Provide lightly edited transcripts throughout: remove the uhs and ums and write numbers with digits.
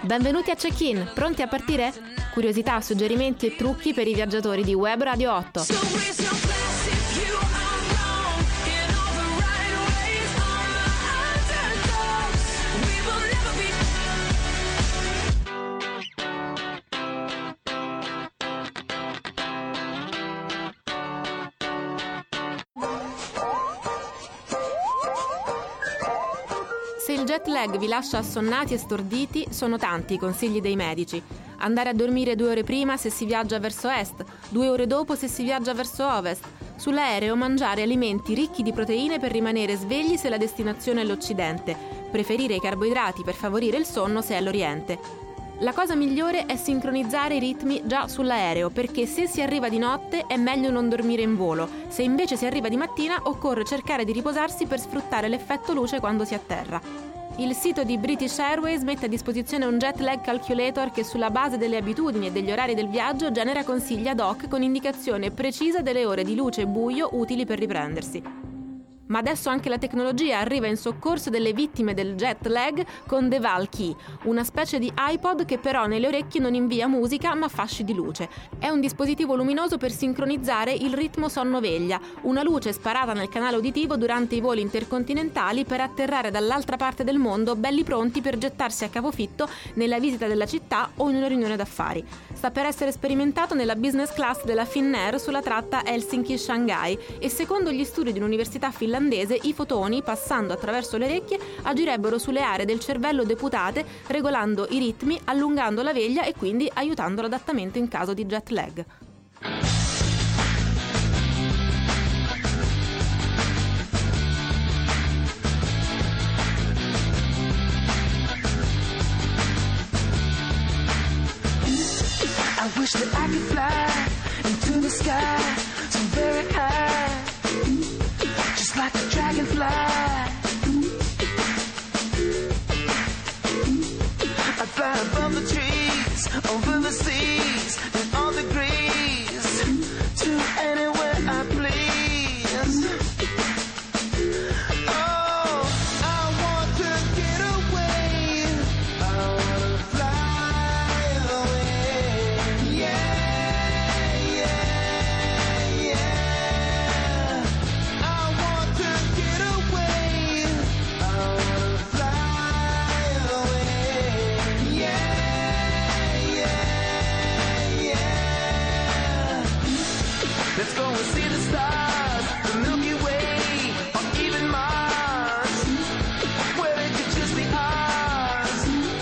Benvenuti a Check-in, pronti a partire? Curiosità, suggerimenti e trucchi per i viaggiatori di Web Radio 8. Se il jet lag vi lascia assonnati e storditi, sono tanti i consigli dei medici. Andare a dormire 2 ore prima se si viaggia verso est, 2 ore dopo se si viaggia verso ovest. Sull'aereo mangiare alimenti ricchi di proteine per rimanere svegli se la destinazione è l'Occidente. Preferire i carboidrati per favorire il sonno se è l'Oriente. La cosa migliore è sincronizzare i ritmi già sull'aereo, perché se si arriva di notte è meglio non dormire in volo. Se invece si arriva di mattina occorre cercare di riposarsi per sfruttare l'effetto luce quando si atterra. Il sito di British Airways mette a disposizione un jet lag calculator che sulla base delle abitudini e degli orari del viaggio genera consigli ad hoc con indicazione precisa delle ore di luce e buio utili per riprendersi. Ma adesso anche la tecnologia arriva in soccorso delle vittime del jet lag con The Valkey, una specie di iPod che però nelle orecchie non invia musica ma fasci di luce. È un dispositivo luminoso per sincronizzare il ritmo sonno-veglia, una luce sparata nel canale uditivo durante i voli intercontinentali per atterrare dall'altra parte del mondo belli pronti per gettarsi a capofitto nella visita della città o in una riunione d'affari. Sta per essere sperimentato nella business class della Finnair sulla tratta Helsinki-Shanghai e secondo gli studi di un'università finlandese i fotoni, passando attraverso le orecchie, agirebbero sulle aree del cervello deputate, regolando i ritmi, allungando la veglia e quindi aiutando l'adattamento in caso di jet lag. I wish that I could fly into the sky so very high, just like a dragonfly. I'd fly above the trees, over the seas, in all degrees, to anywhere I please. Oh, I want to get away, I want to fly away. Yeah, yeah, yeah. I want to get away, I want to fly away. Yeah, yeah, yeah. Let's go and see the stars, the Milky Way, or even Mars, where it could just be ours.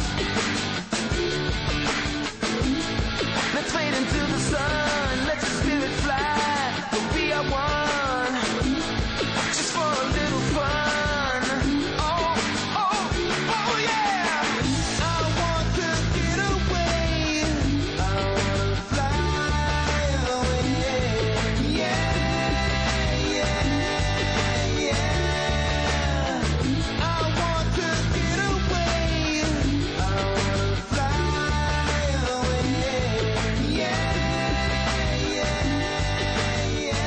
Let's fade into the sun, let your spirit fly, but we are one, just for a little fun. Oh, oh, oh yeah! I want to get away, I want to fly away. Yeah, yeah, yeah. I want to get away, I want to fly away. Yeah, yeah, yeah.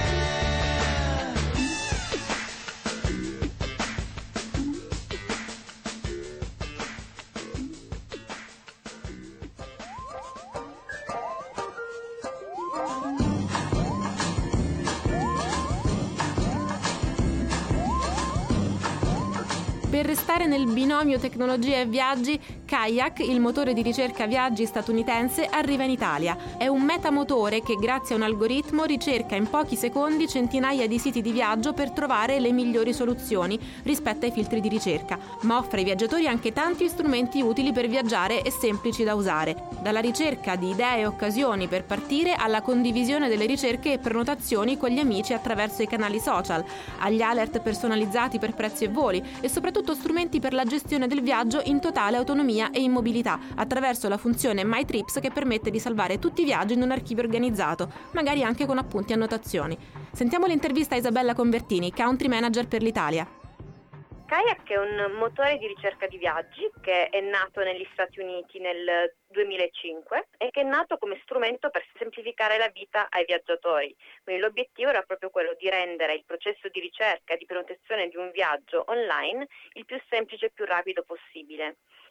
Per restare nel binomio tecnologia e viaggi, Kayak, il motore di ricerca viaggi statunitense, arriva in Italia. È un metamotore che grazie a un algoritmo ricerca in pochi secondi centinaia di siti di viaggio per trovare le migliori soluzioni rispetto ai filtri di ricerca, ma offre ai viaggiatori anche tanti strumenti utili per viaggiare e semplici da usare, dalla ricerca di idee e occasioni per partire alla condivisione delle ricerche e prenotazioni con gli amici attraverso i canali social, agli alert personalizzati per prezzi e voli e soprattutto strumenti per la gestione del viaggio in totale autonomia e in mobilità attraverso la funzione My Trips che permette di salvare tutti i viaggi in un archivio organizzato, magari anche con appunti e annotazioni. Sentiamo l'intervista a Isabella Convertini, Country Manager per l'Italia. Kayak è un motore di ricerca di viaggi che è nato negli Stati Uniti nel 2005 e che è nato come strumento per semplificare la vita ai viaggiatori. Quindi l'obiettivo era proprio quello di rendere il processo di ricerca e di prenotazione di un viaggio online il più semplice e più rapido possibile.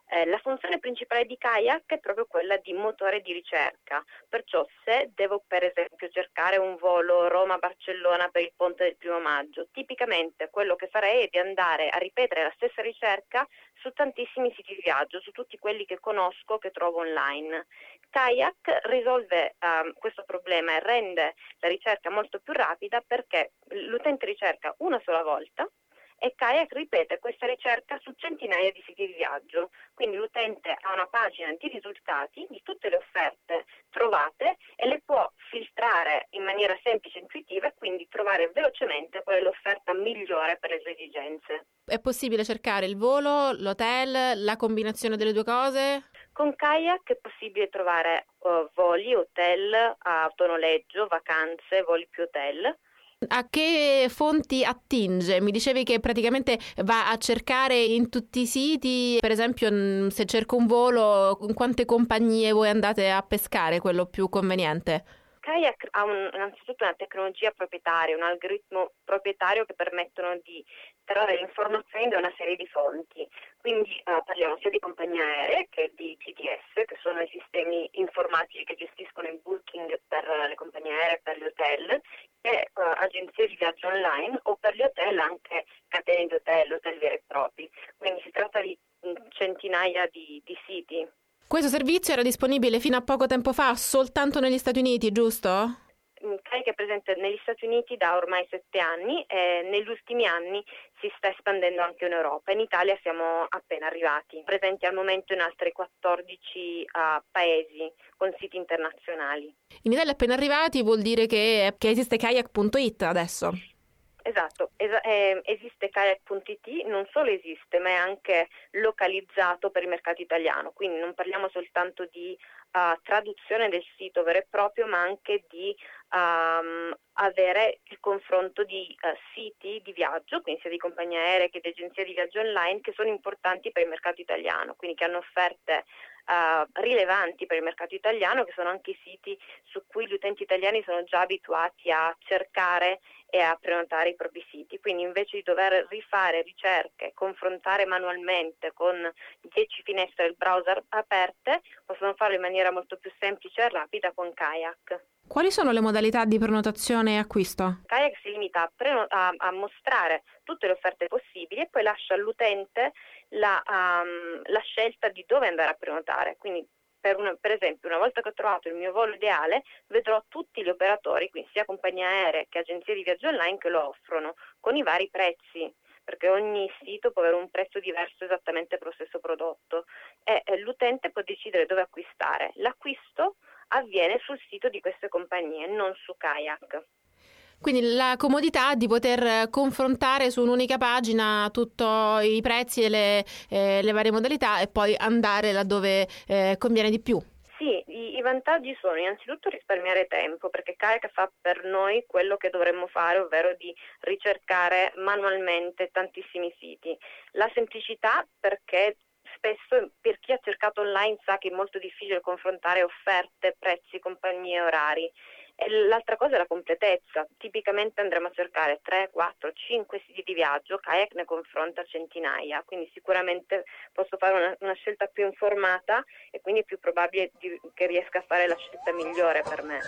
La funzione principale di Kayak è proprio quella di motore di ricerca, perciò se devo per esempio cercare un volo Roma-Barcellona per il ponte del 1 maggio, tipicamente quello che farei è di andare a ripetere la stessa ricerca su tantissimi siti di viaggio, su tutti quelli che conosco, che trovo online. Kayak risolve questo problema e rende la ricerca molto più rapida perché l'utente ricerca una sola volta e Kayak ripete questa ricerca su centinaia di siti di viaggio. Quindi l'utente ha una pagina di risultati di tutte le offerte trovate e le può filtrare in maniera semplice e intuitiva e quindi trovare velocemente qual è l'offerta migliore per le sue esigenze. È possibile cercare il volo, l'hotel, la combinazione delle due cose? Con Kayak è possibile trovare voli, hotel, autonoleggio, vacanze, voli più hotel. A che fonti attinge? Mi dicevi che praticamente va a cercare in tutti i siti, per esempio se cerco un volo, in quante compagnie voi andate a pescare, quello più conveniente? Kayak ha innanzitutto una tecnologia proprietaria, un algoritmo proprietario che permettono di trarre le informazioni da una serie di fonti. Quindi parliamo sia di compagnie aeree che di GDS, che sono i sistemi informatici che gestiscono il booking per le compagnie aeree e per gli hotel, e agenzie di viaggio online o per gli hotel anche catene di hotel veri e propri. Quindi si tratta di centinaia di siti. Questo servizio era disponibile fino a poco tempo fa soltanto negli Stati Uniti, giusto? Kayak è presente negli Stati Uniti da ormai 7 anni e negli ultimi anni si sta espandendo anche in Europa. In Italia siamo appena arrivati, presenti al momento in altri 14 paesi con siti internazionali. In Italia appena arrivati vuol dire che esiste kayak.it adesso. Esatto, esiste kayak.it, non solo esiste ma è anche localizzato per il mercato italiano, quindi non parliamo soltanto di traduzione del sito vero e proprio ma anche di avere il confronto di siti di viaggio, quindi sia di compagnie aeree che di agenzie di viaggio online che sono importanti per il mercato italiano, quindi che hanno offerte rilevanti per il mercato italiano, che sono anche i siti su cui gli utenti italiani sono già abituati a cercare e a prenotare i propri siti. Quindi invece di dover rifare ricerche, confrontare manualmente con 10 finestre del browser aperte, possono farlo in maniera molto più semplice e rapida con Kayak. Quali sono le modalità di prenotazione e acquisto? Kayak si limita a mostrare tutte le offerte possibili e poi lascia all'utente la scelta di dove andare a prenotare. Quindi per esempio, una volta che ho trovato il mio volo ideale, vedrò tutti gli operatori, quindi sia compagnie aeree che agenzie di viaggio online, che lo offrono con i vari prezzi, perché ogni sito può avere un prezzo diverso esattamente per lo stesso prodotto e l'utente può decidere dove acquistare. L'acquisto avviene sul sito di queste compagnie, non su Kayak. Quindi la comodità di poter confrontare su un'unica pagina tutti i prezzi e le varie modalità e poi andare laddove conviene di più. Sì, i vantaggi sono innanzitutto risparmiare tempo, perché Kayak fa per noi quello che dovremmo fare, ovvero di ricercare manualmente tantissimi siti. La semplicità, perché spesso per chi ha cercato online sa che è molto difficile confrontare offerte, prezzi, compagnie e orari. E l'altra cosa è la completezza. Tipicamente andremo a cercare 3, 4, 5 siti di viaggio, Kayak ne confronta centinaia, quindi sicuramente posso fare una scelta più informata e quindi è più probabile che riesca a fare la scelta migliore per me.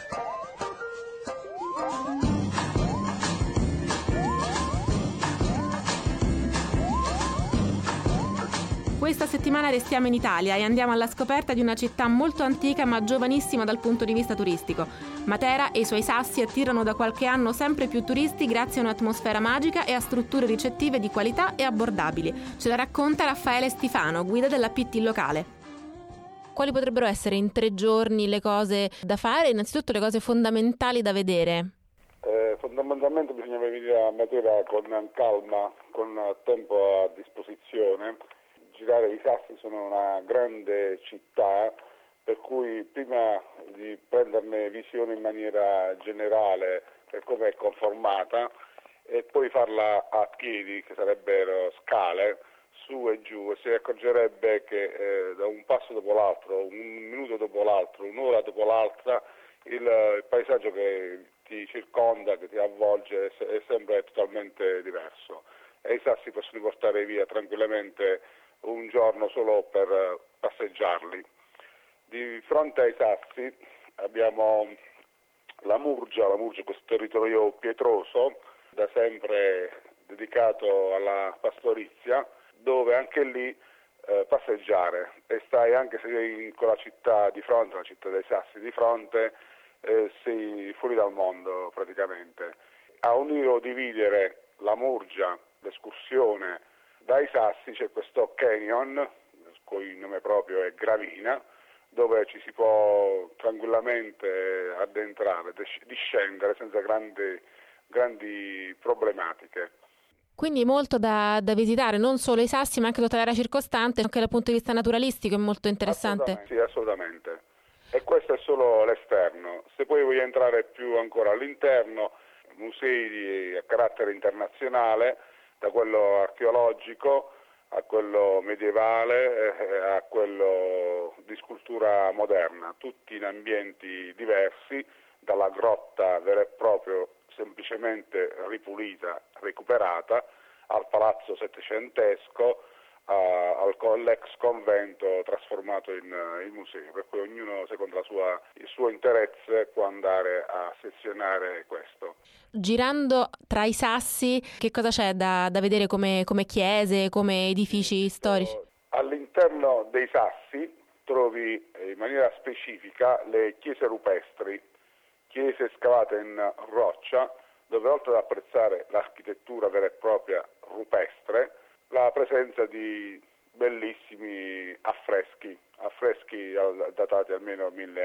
Questa settimana restiamo in Italia e andiamo alla scoperta di una città molto antica ma giovanissima dal punto di vista turistico. Matera e i suoi sassi attirano da qualche anno sempre più turisti grazie a un'atmosfera magica e a strutture ricettive di qualità e abbordabili. Ce la racconta Raffaele Stifano, guida della Pitti locale. Quali potrebbero essere in 3 giorni le cose da fare? Innanzitutto le cose fondamentali da vedere. Fondamentalmente bisogna venire a Matera con calma, con tempo a disposizione. Girare i Sassi sono una grande città, per cui prima di prenderne visione in maniera generale per come è conformata e poi farla a piedi, che sarebbero scale, su e giù, e si accorgerebbe che da un passo dopo l'altro, un minuto dopo l'altro, un'ora dopo l'altra, il paesaggio che ti circonda, che ti avvolge, è sempre totalmente diverso. E i Sassi possono portare via tranquillamente un giorno solo per passeggiarli. Di fronte ai Sassi abbiamo la Murgia, questo territorio pietroso, da sempre dedicato alla pastorizia, dove anche lì passeggiare, e stai, anche se con la città di fronte, la città dei Sassi di fronte, sei fuori dal mondo praticamente. A unire o dividere la Murgia, l'escursione dai Sassi, c'è questo canyon, il cui nome proprio è Gravina, dove ci si può tranquillamente addentrare, discendere senza grandi problematiche. Quindi molto da visitare, non solo i Sassi ma anche tutta l'area circostante, anche dal punto di vista naturalistico è molto interessante. Sì, assolutamente. E questo è solo l'esterno. Se poi vuoi entrare più ancora all'interno, musei a carattere internazionale, da quello archeologico a quello medievale, a quello di scultura moderna, tutti in ambienti diversi, dalla grotta vera e propria semplicemente ripulita, recuperata, al palazzo settecentesco, all'ex convento trasformato in museo, per cui ognuno secondo il suo interesse può andare a sezionare questo. Girando tra i Sassi, che cosa c'è da vedere come chiese, come edifici storici? All'interno dei Sassi trovi in maniera specifica le chiese rupestri, chiese scavate in roccia, dove oltre ad apprezzare l'architettura vera e propria rupestre, la presenza di bellissimi affreschi datati almeno 1000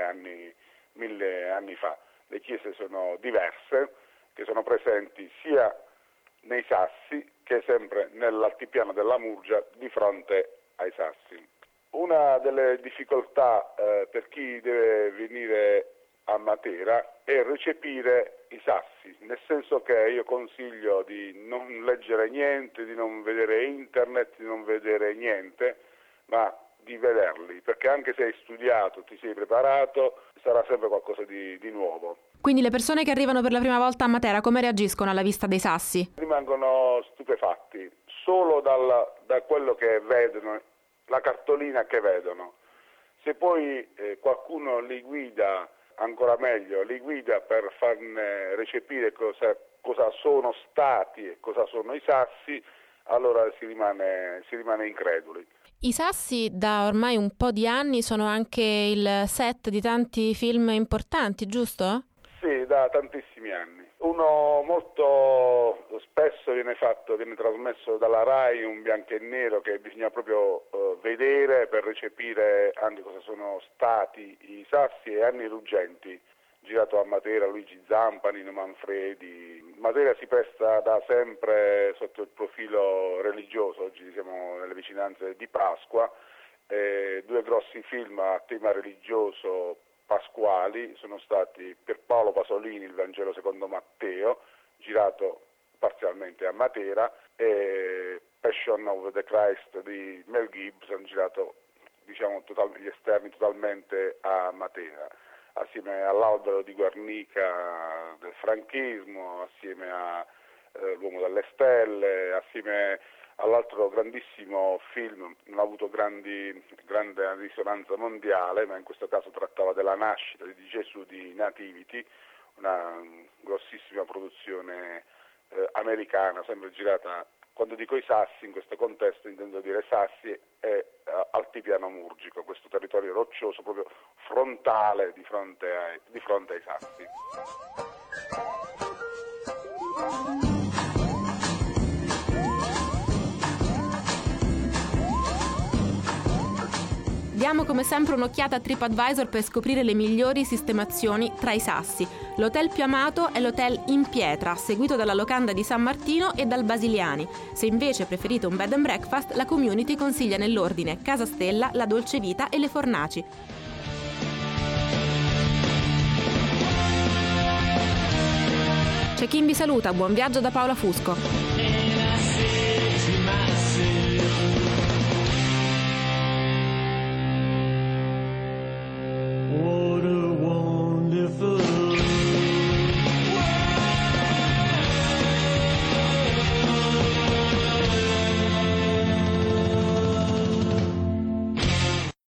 anni fa. Le chiese sono diverse, che sono presenti sia nei Sassi che sempre nell'altipiano della Murgia di fronte ai Sassi. Una delle difficoltà per chi deve venire a Matera è recepire i Sassi, nel senso che io consiglio di non leggere niente, di non vedere internet, di non vedere niente, ma di vederli, perché anche se hai studiato, ti sei preparato, sarà sempre qualcosa di nuovo. Quindi le persone che arrivano per la prima volta a Matera come reagiscono alla vista dei Sassi? Rimangono stupefatti solo da quello che vedono, la cartolina che vedono. Se poi qualcuno li guida, ancora meglio, li guida per farne recepire cosa sono stati e cosa sono i Sassi, allora si rimane increduli. I Sassi da ormai un po' di anni sono anche il set di tanti film importanti, giusto? Sì, da tantissimi anni. Uno molto spesso viene trasmesso dalla RAI, un bianco e nero che bisogna proprio vedere per recepire anche cosa sono stati i Sassi, e Anni ruggenti, girato a Matera, Luigi Zampa, Nino Manfredi. Matera si presta da sempre sotto il profilo religioso, oggi siamo nelle vicinanze di Pasqua, due grossi film a tema religioso pasquali sono stati Pierpaolo Pasolini, Il Vangelo secondo Matteo, girato parzialmente a Matera, e Passion of the Christ di Mel Gibson, girato gli esterni totalmente a Matera, assieme all'Albero di Guernica del franchismo, assieme a L'Uomo delle Stelle, assieme all'altro grandissimo film, non ha avuto grande risonanza mondiale, ma in questo caso trattava della nascita di Gesù di Nativity, una grossissima produzione americana, sempre girata. Quando dico i Sassi, in questo contesto intendo dire Sassi e altipiano murgico, questo territorio roccioso proprio frontale di fronte ai Sassi. Diamo come sempre un'occhiata a TripAdvisor per scoprire le migliori sistemazioni tra i Sassi. L'hotel più amato è l'hotel In Pietra, seguito dalla locanda di San Martino e dal Basiliani. Se invece preferite un bed and breakfast, la community consiglia nell'ordine Casa Stella, La Dolce Vita e Le Fornaci. C'è chi vi saluta, buon viaggio da Paola Fusco.